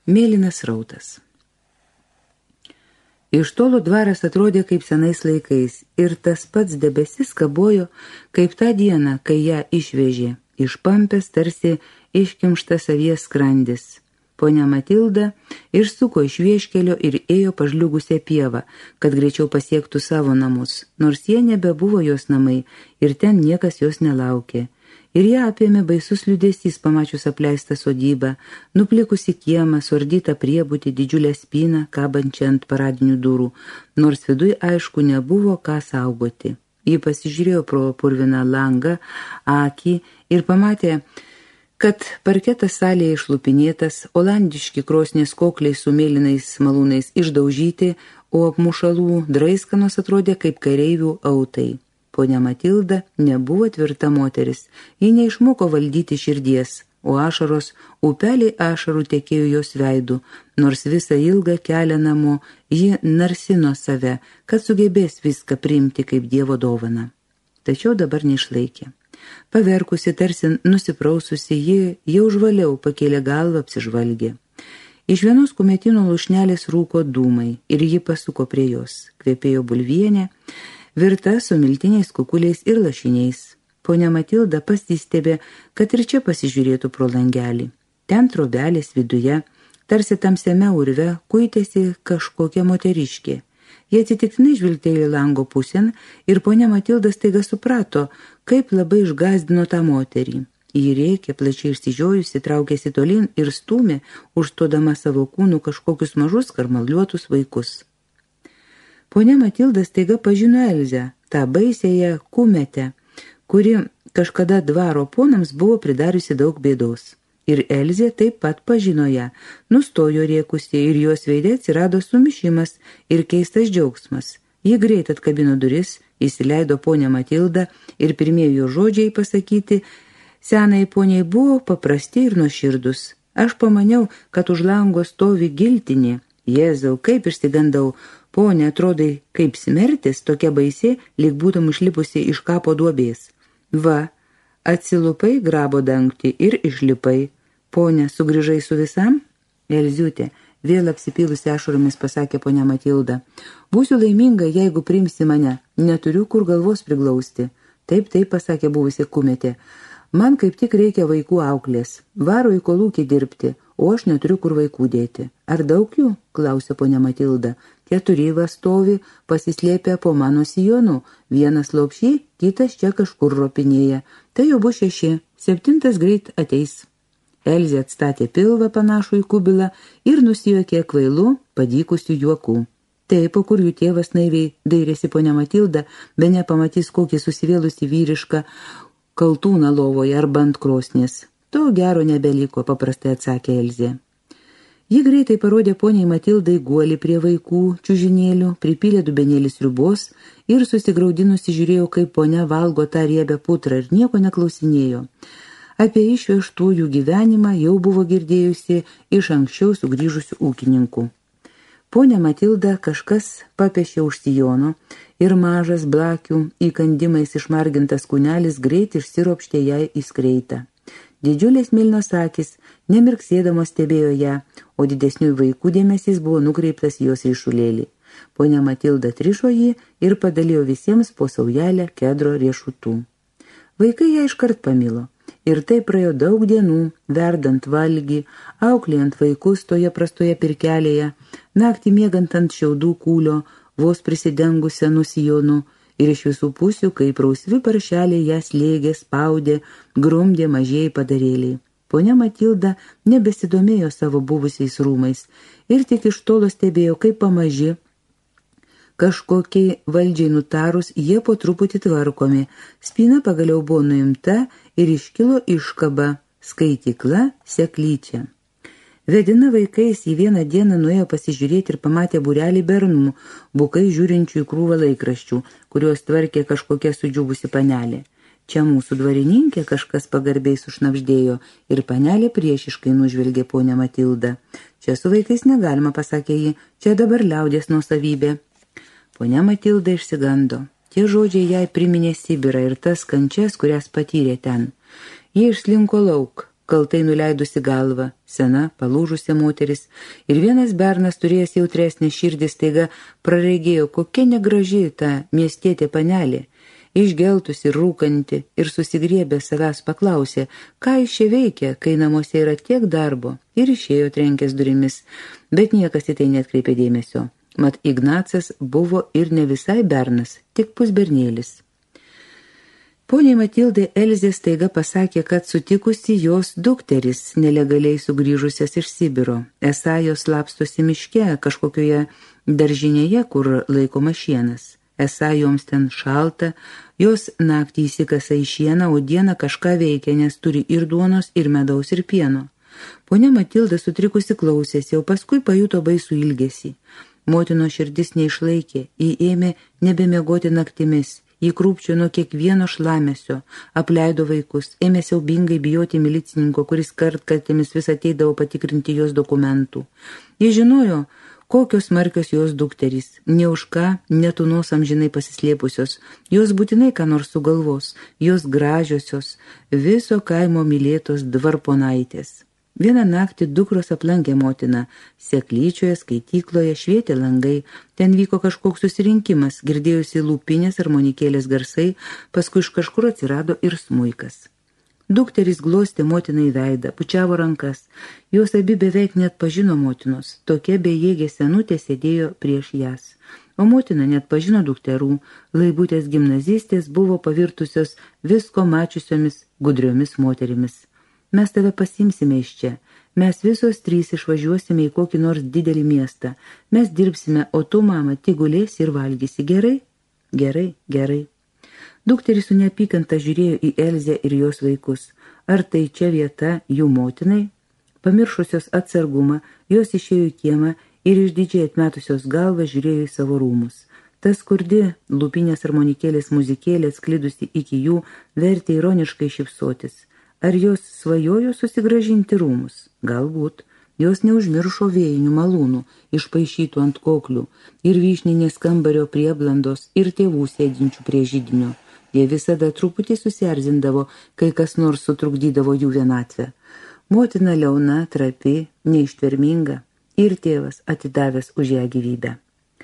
Mėlynas rautas. Iš tolo dvaras atrodė kaip senais laikais ir tas pats debesis kabojo kaip tą dieną, kai ją išvežė, išpampęs tarsi iškimštas avies skrandis. Ponia Matilda išsuko iš vieškelio ir ėjo pažliugusią pievą, kad greičiau pasiektų savo namus, nors jie nebebuvo jos namai ir ten niekas jos nelaukė. Ir ją apėmė baisus liūdesys, pamačius apleistą sodybą, nuplikusi kiemą, suardytą priebutį, didžiulę spyną, kabančią ant paradinių durų, nors viduj aišku nebuvo ką saugoti. Ji pasižiūrėjo pro purviną langą, akį ir pamatė, kad parketas salėje išlupinėtas, olandiški krosnės kokliai su mėlynais malūnais išdaužyti, o apmušalų draiskanos atrodė kaip kareivių autai. Ponia Matilda nebuvo tvirta moteris, ji neišmoko valdyti širdies, o ašaros, upeliai ašarų tekėjo jos veidu, nors visą ilgą kelią namo ji narsino save, kad sugebės viską priimti kaip Dievo dovaną. Tačiau dabar neišlaikė. Paverkusi, tarsi nusipraususi, ji jau žvaliau pakėlė galvą, apsižvalgė. Iš vienos kumetino lūšnelės rūko dūmai ir ji pasuko prie jos. Kvepėjo bulvienė, virta su miltiniais kukuliais ir lašiniais. Ponia Matilda pasistebė, kad ir čia pasižiūrėtų pro langelį. Ten trobelės viduje, tarsi tamsiame urve, kuitėsi kažkokia moteriškė. Jie atsitiktinai žvilgtelėjo lango pusėn ir ponia Matilda staiga suprato, kaip labai išgąsdino tą moterį. Ji rėkė, plačiai išsižiojusi, traukėsi tolyn ir stūmė, užstodama savo kūnų kažkokius mažus karmaliuotus vaikus. Ponia Matilda staiga pažino Elzę, tą baisiąją kumetę, kuri kažkada dvaro ponams buvo pridariusi daug bėdos. Ir Elzė taip pat pažino ją, nustojo rėkusi ir jos veide atsirado sumišimas ir keistas džiaugsmas. Ji greit atkabino duris, įsileido ponia Matilda ir pirmieji jo žodžiai pasakyti senai poniai buvo paprasti ir nuoširdus. Aš pamaniau, kad už lango stovi giltinė. Jėzau, kaip išsigandau. Ponia, atrodai kaip smertis, tokia baisi, lyg būtum išlipusi iš kapo duobės. Va, atsilupai grabo dangtį ir išlipai. Ponia, sugrįžai su visam? Elziutė, vėl apsipylusi ašaromis pasakė ponia Matilda. Būsiu laiminga, jeigu priimsi mane. Neturiu kur galvos priglausti. Taip, pasakė buvusi kumetė. Man kaip tik reikia vaikų auklės. Varo į kolūkį dirbti, o aš neturiu kur vaikų dėti. Ar daug jų? Klausė ponia Matilda. 4 stovi, pasislėpę po mano sijonu. Vienas lopšy, kitas čia kažkur ropinėja. Tai jau bus 6, 7 greit ateis. Elzė atstatė pilvą panašų į kubilą ir nusijuokė kvailų, padykusių juokų. Taip, po kur jų tėvas naiviai dairėsi ponia Matilda, be nepamatys kokį susivėlusi vyrišką kaltūną lovoje arba ant krosnės. To gero nebeliko, paprastai atsakė Elzė. Ji greitai parodė poniai Matildai guolį prie vaikų, čiužinėlių, pripylė dubenėlį sriubos ir susigraudinusi žiūrėjo, kaip ponia valgo tą riebę putrą ir nieko neklausinėjo. Apie išvežtųjų gyvenimą jau buvo girdėjusi iš anksčiau sugrįžusių ūkininkų. Ponia Matilda kažkas papešė už sijono ir mažas blakių įkandimais išmargintas kūnelis greit išsiropštė jai į skreitą. Didžiulės mėlynos akis, nemirksėdamos stebėjo ją, o didesnių vaikų dėmesys buvo nukreiptas jos ryšulėlį. Ponia Matilda trišo jį ir padalijo visiems po saujelę kedro riešutų. Vaikai ją iškart pamilo. Ir tai praėjo daug dienų, verdant valgį, auklėjant vaikus toje prastoje pirkelėje, naktį miegant ant šiaudų kūlio, vos prisidengusią nusijonu, ir iš visų pusių, kaip rausvi paršeliai ją slėgė, spaudė, grumdė mažieji padarėliai. Ponia Matilda nebesidomėjo savo buvusiais rūmais ir tik iš tolo stebėjo, kaip pamaži, kažkokiai valdžiai nutarus, jie po truputį tvarkomi. Spyna pagaliau buvo nuimta ir iškilo iškaba, skaitykla seklyčia. Vedina vaikais į vieną dieną nuėjo pasižiūrėti ir pamatė būrelį bernų, bukai žiūrinčių į krūvą laikraščių, kuriuos tvarkė kažkokia sudžiūbusi panelė. Čia mūsų dvarininkė, kažkas pagarbiai sušnabždėjo ir panelė priešiškai nužvelgė ponę Matildą. Čia su vaikais negalima, pasakė ji, čia dabar liaudės nuosavybė. Ponia Matilda išsigando. Tie žodžiai jai priminė Sibirą ir tas kančias, kurias patyrė ten. Ji išslinko lauk. kaltai nuleidusi galvą, sena, palūžusi moteris, ir vienas bernas, turėjęs jautresnę širdį, staiga praregėjo, kokia negraži ta miestietė panelė, išgeltusi, rūkanti ir susigriebė savęs paklausė, ką iš čia veikia, kai namuose yra tiek darbo, ir išėjo trenkęs durimis, bet niekas į tai neatkreipė dėmesio. Mat Ignacas buvo ir ne visai bernas, tik pusbernėlis. Poniai Matildai Elzė staiga pasakė, kad sutikusi jos dukteris, nelegaliai sugrįžusias iš Sibiro, esą jos slapstosi miške, kažkokioje daržinėje, kur laikoma šienas. Esą joms ten šalta, jos naktį įsikasa į šieną, o dieną kažką veikia, nes turi ir duonos, ir medaus, ir pieno. Ponia Matilda sutrikusi klausėsi, o paskui pajuto baisų ilgesį. Motino širdis neišlaikė, ji ėmė nebemiegoti naktimis, ji krūpčio nuo kiekvieno šlamesio, apleido vaikus, ėmė siaubingai bijoti milicininko, kuris kartkartėmis vis ateidavo patikrinti jos dokumentų. Ji žinojo, kokios smarkios jos dukterys, ne už ką, netūnos amžinai pasislėpusios, jos būtinai ką nors sugalvos, jos gražiosios, viso kaimo mylėtos dvarponaitės. Vieną naktį dukros aplankė motiną, seklyčioje, skaitykloje, švietė langai, ten vyko kažkoks susirinkimas, girdėjusi lūpinės armonikėlės garsai, paskui iš kažkur atsirado ir smuikas. Dukterys glostė motinai veidą, pučiavo rankas, jos abi beveik net pažino motinos, tokia bejėgė senutė sėdėjo prieš jas. O motina net pažino dukterų, Laibutės gimnazistės buvo pavirtusios visko mačiusiomis gudriomis moterimis. Mes tave pasimsime iš čia, mes visos trys išvažiuosime į kokį nors didelį miestą, mes dirbsime, o tu, mama, tik gulėsi ir valgysi, gerai? Gerai, gerai. Dukteris su neapykanta žiūrėjo į Elzę ir jos vaikus. Ar tai čia vieta jų motinai? Pamiršusios atsargumą, jos išėjo į kiemą ir išdidžiai atmetusios galvą žiūrėjo į savo rūmus. Tas skurdi, lūpinės armonikėlės muzikėlė atsklidusi iki jų, vertė ironiškai šypsotis. Ar jos svajojo susigražinti rūmus? Galbūt. Jos neužmiršo vėjinių malūnų, išpaišytų ant koklių, ir vyšninės kambario prieblandos, ir tėvų sėdinčių prie židinio. Jie visada truputį susierzindavo, kai kas nors sutrukdydavo jų vienatvę. Motina liauna, trapi, neištverminga, ir tėvas atidavęs už ją gyvybę.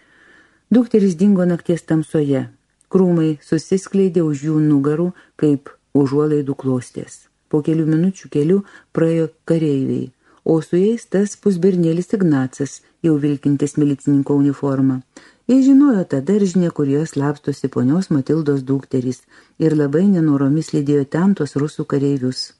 Dukteris dingo nakties tamsoje, krūmai susiskleidė už jų nugarų, kaip užuolaidų klostės. Po kelių minučių kelių praėjo kareiviai, o su jais tas pusbernėlis Ignacas, jau vilkintis milicininko uniformą. Jie žinojo tą daržinę, kur jos slapstosi ponios Matildos dukterys, ir labai nenoromis lydėjo ten tuos rusų kareivius.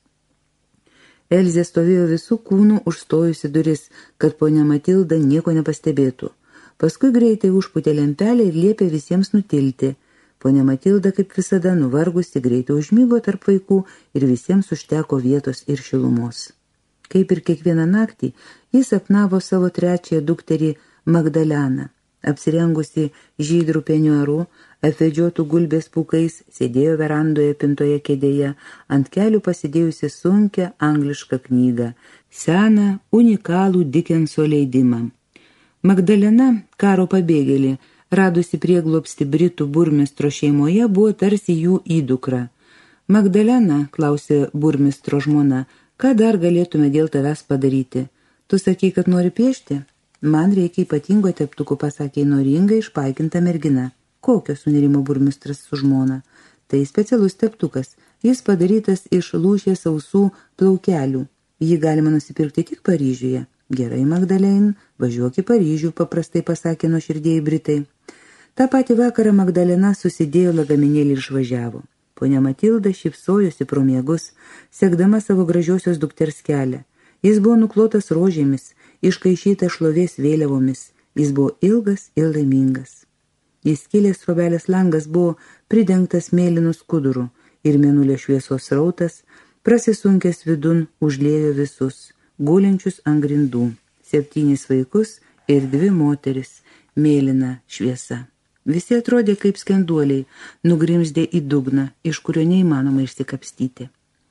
Elzė stovėjo visų kūnų užstojusi duris, kad ponia Matilda nieko nepastebėtų. Paskui greitai užpūtė lempelę ir liepė visiems nutilti. Ponia Matilda, kaip visada, nuvargusi, greitai užmygo tarp vaikų ir visiems užteko vietos ir šilumos. Kaip ir kiekvieną naktį, jis sapnavo savo trečiąją dukterį Magdaleną. Apsirengusi žydrų peniuaru, apvedžiotų gulbės pūkais, sėdėjo verandoje pintoje kėdėje, ant kelių pasidėjusi sunkią anglišką knygą, seną, unikalų Dickenso leidimą. Magdalena, karo pabėgėlė, radusi prieglobstį Britų burmistro šeimoje, buvo tarsi jų įdukra. Magdalena, klausė burmistro žmona, ką dar galėtume dėl tavęs padaryti? Tu sakai, kad nori piešti? Man reikia ypatingo teptuko, pasakė įnoringai išpaikinta mergina. Kokio, sunerimo burmistras su žmona? Tai specialus teptukas. Jis padarytas iš lūšės sausų plaukelių. Jį galima nusipirkti tik Paryžiuje. Gerai, Magdalein, važiuok į Paryžių, paprastai pasakė nuoširdieji Britai. Ta patį vakarą Magdalena susidėjo lagaminėlį ir išvažiavo. Ponia Matilda šypsojosi pro miegus, sekdama savo gražiosios dukters kelią. Jis buvo nuklotas rožėmis, iškaišytas šlovės vėliavomis. Jis buvo ilgas ir laimingas. Įskilęs trobelės langas buvo pridengtas mėlynu skuduru ir mėnulio šviesos srautas, prasisunkęs vidun, užliejo visus, gulinčius ant grindų, 7 vaikus ir 2 moteris, mėlyna šviesa. Visi atrodė kaip skenduoliai, nugrimzdė į dugną, iš kurio neįmanoma išsikapstyti.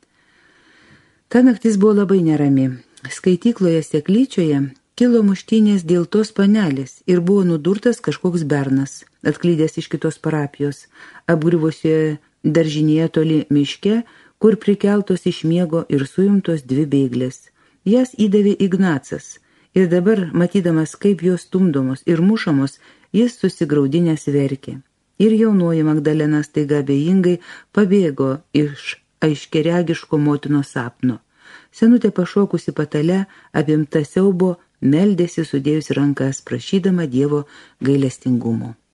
Ta naktis buvo labai nerami. Skaitykloje seklyčioje kilo muštynės dėl tos panelės ir buvo nudurtas kažkoks bernas, atklydęs iš kitos parapijos, apgriuvusioje daržinėje toli miške, kur prikeltos iš miego ir suimtos 2 bėglės. Jas įdavė Ignacas ir dabar, matydamas, kaip jos stumdomos ir mušamos, jis susigraudinęs verkė. Ir jaunoji Magdalena staiga abejingai pabėgo iš aiškiaregiško motinos sapno. Senutė pašokusi patale, apimta siaubo, meldėsi sudėjusi rankas, prašydama Dievo gailestingumo.